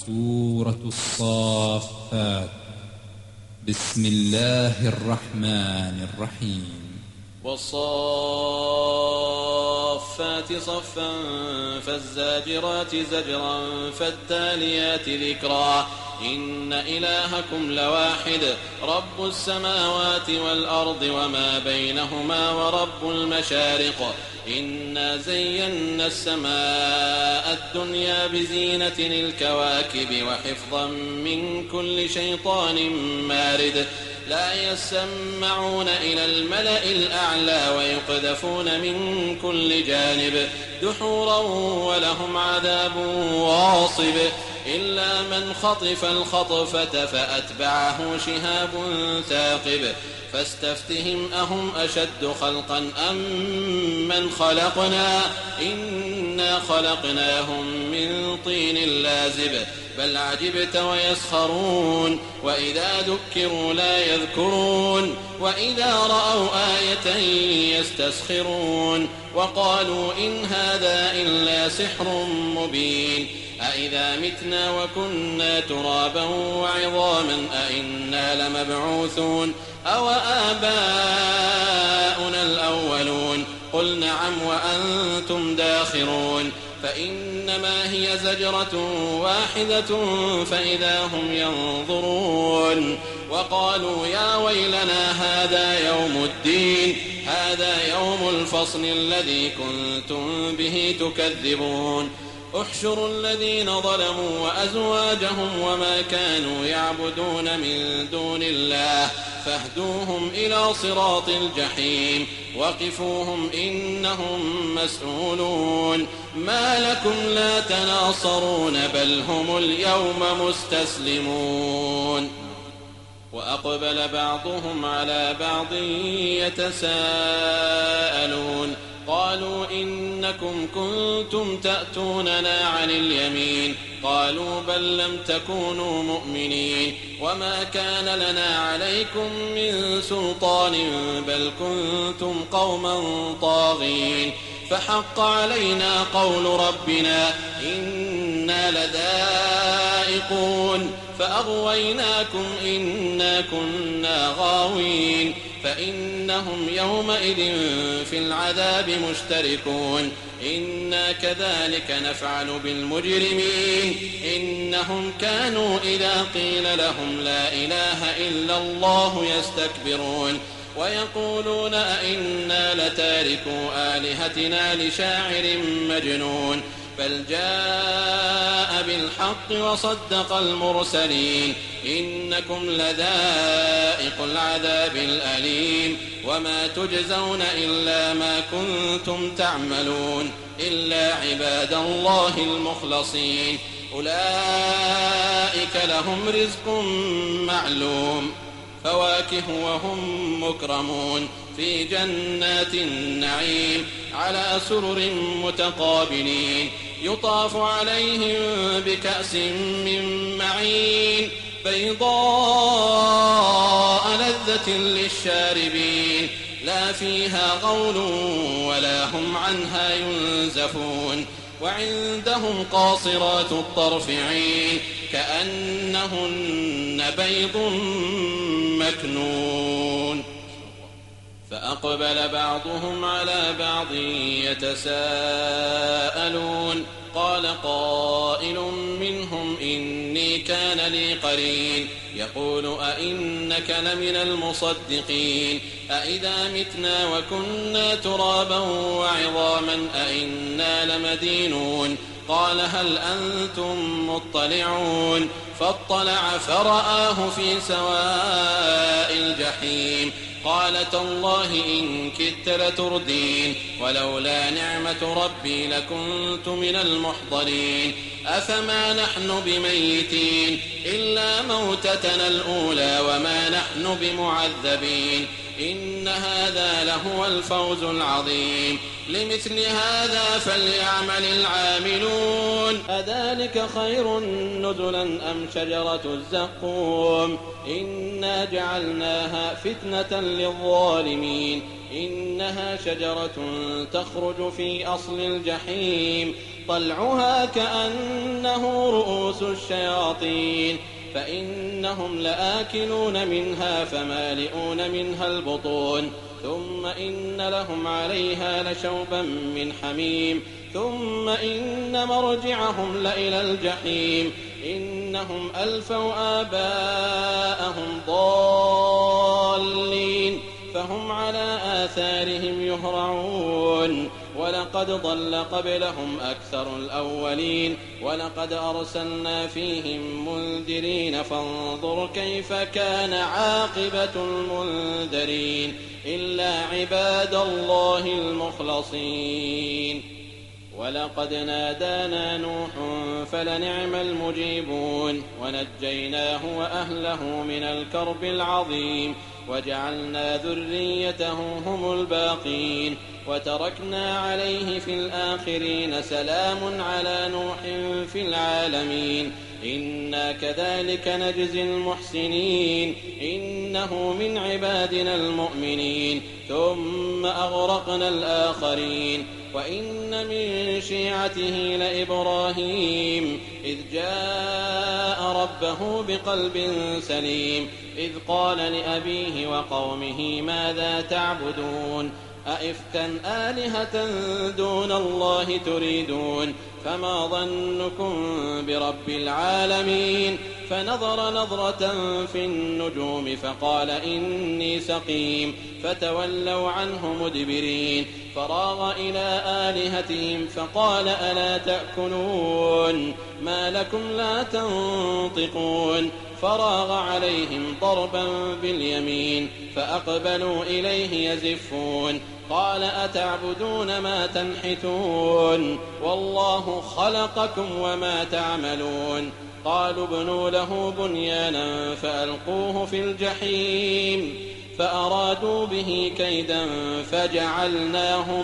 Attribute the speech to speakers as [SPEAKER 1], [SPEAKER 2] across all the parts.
[SPEAKER 1] سورة الصافات. بسم الله الرحمن الرحيم.
[SPEAKER 2] والصافات صفا فالزاجرات زجرا فالتاليات ذكرا إن إلهكم لواحد رب السماوات والأرض وما بينهما ورب المشارق إنا زينا السماء الدنيا بزينة الكواكب وحفظا من كل شيطان مارد لا يسمعون إلى الملأ الأعلى ويقذفون من كل جانب دحورا ولهم عذاب واصب إلا من خطف الخطفة فأتبعه شهاب ثاقب فاستفتهم أهم أشد خلقا أم من خلقنا إنا خلقناهم من طين لازب بل عجبت ويسخرون وإذا ذكروا لا يذكرون وإذا رأوا آية يستسخرون وقالوا إن هذا إلا سحر مبين أإذا متنا وكنا ترابا وعظاما أإنا لمبعوثون أو آباؤنا الأولون قل نعم وأنتم داخرون فإنما هي زجرة واحدة فإذا هم ينظرون وقالوا يا ويلنا هذا يوم الدين هذا يوم الفصل الذي كنتم به تكذبون احشروا الذين ظلموا وأزواجهم وما كانوا يعبدون من دون الله فاهدوهم إلى صراط الجحيم وقفوهم إنهم مسؤولون ما لكم لا تناصرون بل هم اليوم مستسلمون وأقبل بعضهم على بعض يتساءلون قالوا إنكم كنتم تأتوننا عن اليمين قالوا بل لم تكونوا مؤمنين وما كان لنا عليكم من سلطان بل كنتم قوما طاغين فحق علينا قول ربنا إنا لذائقون فأغويناكم إنا كنا غاوين فإنهم يومئذ في العذاب مشتركون إنا كذلك نفعل بالمجرمين إنهم كانوا إذا قيل لهم لا إله إلا الله يستكبرون ويقولون أئنا لتاركو آلهتنا لشاعر مجنون بل جاء بالحق وصدق المرسلين إنكم لذائق العذاب الأليم وما تجزون إلا ما كنتم تعملون إلا عباد الله المخلصين أولئك لهم رزق معلوم فواكه وهم مكرمون في جنات النعيم على سرر متقابلين يطاف عليهم بكأس من معين بيضاء لذة للشاربين لا فيها غول ولا هم عنها ينزفون وعندهم قاصرات الطرف عين كأنهن بيض مكنون فأقبل بعضهم على بعض يتساءلون قال قائل منهم إني كان لي قرين يقول أئنك لمن المصدقين أئذا متنا وكنا ترابا وعظاما أئنا لمدينون قال هل أنتم مطلعون فاطلع فرآه في سواء الجحيم قال تالله إن كدت لتردين ولولا نعمة ربي لكنت من المحضرين أفما نحن بميتين إلا موتتنا الأولى وما نحن بمعذبين إن هذا لهو الفوز العظيم. لمثل هذا فليعمل العاملون. أذلك خير نزلا أم شجرة الزقوم إنا جعلناها فتنة للظالمين إنها شجرة تخرج في أصل الجحيم طلعها كأنه رؤوس الشياطين فإنهم لآكلون منها فمالئون منها البطون ثم إن لهم عليها لشوبا من حميم ثم إن مرجعهم لإلى الجحيم إنهم ألفوا آباءهم ضالين فهم على آثارهم يهرعون ولقد ضل قبلهم أكثر الأولين ولقد أرسلنا فيهم منذرين فانظر كيف كان عاقبة المنذرين إلا عباد الله المخلصين. ولقد نادانا نوح فلنعم المجيبون ونجيناه وأهله من الكرب العظيم وجعلنا ذريته هم الباقين وتركنا عليه في الآخرين سلام على نوح في العالمين إنا كذلك نجزي المحسنين إنه من عبادنا المؤمنين ثم أغرقنا الآخرين. وإن من شيعته لإبراهيم إذ جاء ربه بقلب سليم إذ قال لأبيه وقومه ماذا تعبدون أئفكا آلهة دون الله تريدون فما ظنكم برب العالمين فنظر نظرة في النجوم فقال إني سقيم فتولوا عنه مدبرين فراغ إلى آلهتهم فقال ألا تأكلون ما لكم لا تنطقون فراغ عليهم ضربا باليمين فأقبلوا إليه يزفون قال أتعبدون ما تنحتون والله خلقكم وما تعملون قالوا ابنوا له بنيانا فألقوه في الجحيم فأرادوا به كيدا فجعلناهم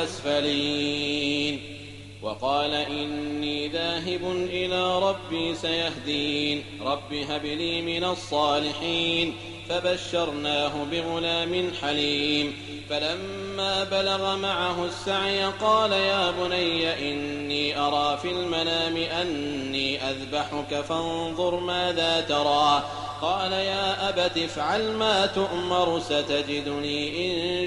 [SPEAKER 2] الأسفلين. وقال إني ذاهب إلى ربي سيهدين رب هب لي من الصالحين فبشرناه بغلام حليم فلما بلغ معه السعي قال يا بني إني أرى في المنام أني أذبحك فانظر ماذا ترى قال يا أبت افعل ما تؤمر ستجدني إن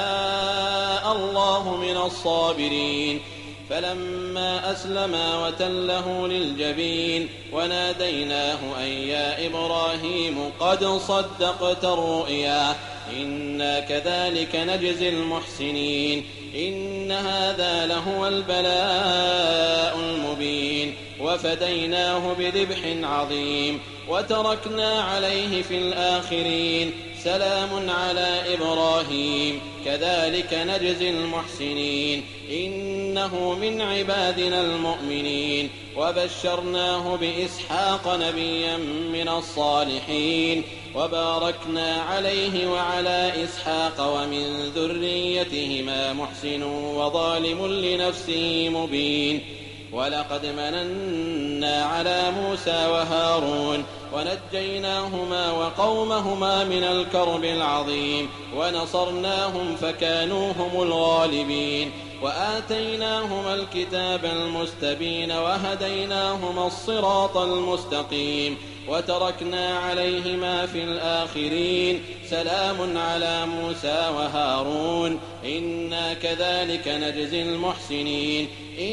[SPEAKER 2] شاء الله من الصابرين. فلما أسلما وتله للجبين وناديناه أن يا إبراهيم قد صدقت الرؤيا إنا كذلك نجزي المحسنين إن هذا لهو البلاء المبين وفديناه بذبح عظيم وتركنا عليه في الآخرين سلام على إبراهيم كذلك نجزي المحسنين إنه من عبادنا المؤمنين وبشرناه بإسحاق نبيا من الصالحين وباركنا عليه وعلى إسحاق ومن ذريتهما محسن وظالم لنفسه مبين. ولقد مننا على موسى وهارون ونجيناهما وقومهما من الكرب العظيم ونصرناهم فكانوا هم الغالبين وآتيناهما الكتاب المستبين وهديناهما الصراط المستقيم وتركنا عليهما في الآخرين سلام على موسى وهارون إنا كذلك نجزي المحسنين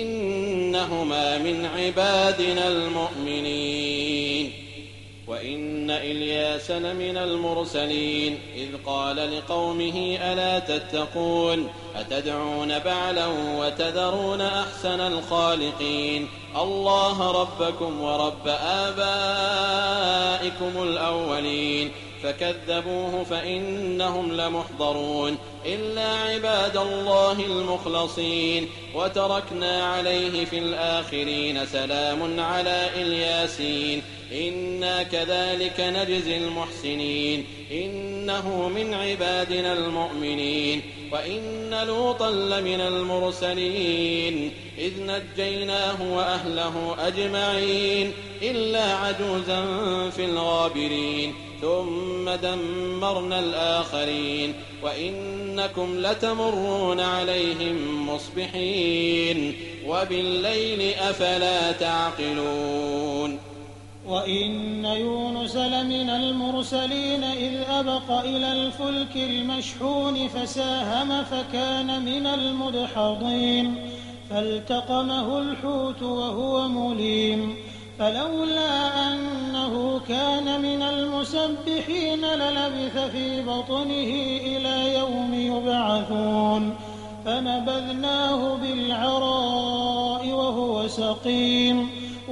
[SPEAKER 2] إنهما من عبادنا المؤمنين. وإن إلياس لمن المرسلين إذ قال لقومه ألا تتقون أتدعون بعلا وتذرون أحسن الخالقين الله ربكم ورب آبائكم الأولين فكذبوه فإنهم لمحضرون إلا عباد الله المخلصين وتركنا عليه في الآخرين سلام على الياسين إنا كذلك نجزي المحسنين إنه من عبادنا المؤمنين وإن لوطا لمن المرسلين إذ نجيناه وأهله أجمعين إلا عجوزا في الغابرين ثم دمرنا الآخرين وإنكم لتمرون عليهم مصبحين وبالليل أفلا تعقلون
[SPEAKER 3] وإن يونس لمن المرسلين إذ أبق إلى الفلك المشحون فساهم فكان من المدحضين فالتقمه الحوت وهو مليم فلولا أنه كان من المسبحين للبث في بطنه إلى يوم يبعثون فنبذناه بالعراء وهو سقيم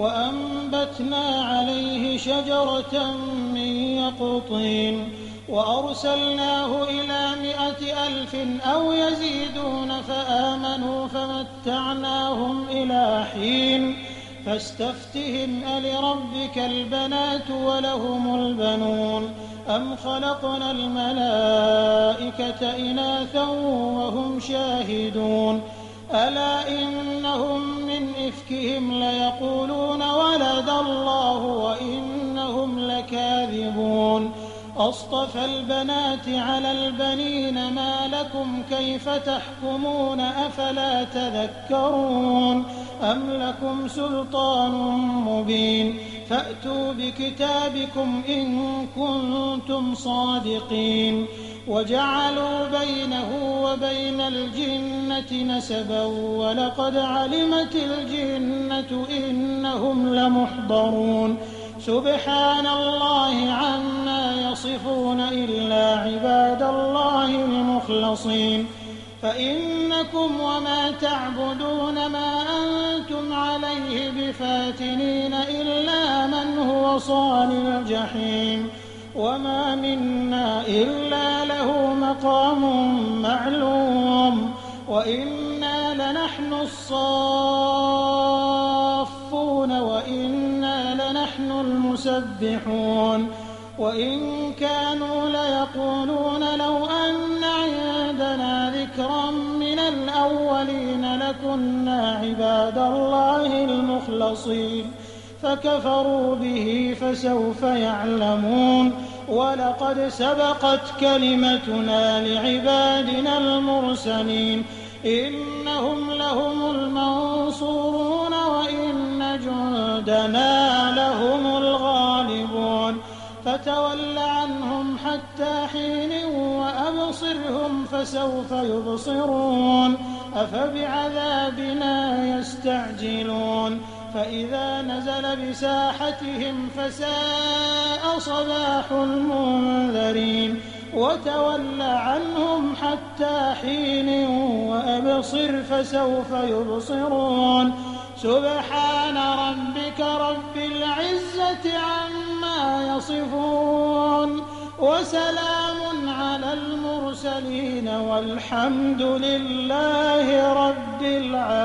[SPEAKER 3] وأنبتنا عليه شجرة من يقطين وأرسلناه إلى 100,000 أو يزيدون فآمنوا فمتعناهم إلى حين فاستفتهم ألربك البنات ولهم البنون أم خلقنا الملائكة إناثا وهم شاهدون ألا إنهم من إفكهم ليقولون ولد الله وإنهم لكاذبون أصطفى البنات على البنين ما لكم كيف تحكمون أفلا تذكرون أم لكم سلطان مبين فأتوا بكتابكم إن كنتم صادقين وجعلوا بينه وبين الجنة نسبا ولقد علمت الجنة إنهم لمحضرون سبحان الله عما يصفون إلا عباد الله المخلصين فإنكم وما تعبدون ما أنتم عليه بفاتنين إلا من هو صال الجحيم وما منا إلا له مقام معلوم وإنا لنحن الصافون وإنا لنحن المسبحون وإن كانوا ليقولون لو أن عندنا ذكرا من الأولين لكنا عباد الله المخلصين فكفروا به فسوف يعلمون ولقد سبقت كلمتنا لعبادنا المرسلين إنهم لهم المنصورون وإن جندنا لهم الغالبون فتول عنهم حتى حين وأبصرهم فسوف يبصرون أفبعذابنا يستعجلون فإذا نزل بساحتهم فساء صباح المنذرين وتول عنهم حتى حين وأبصر فسوف يبصرون سبحان ربك رب العزة عما يصفون وسلام على المرسلين والحمد لله رب العالمين.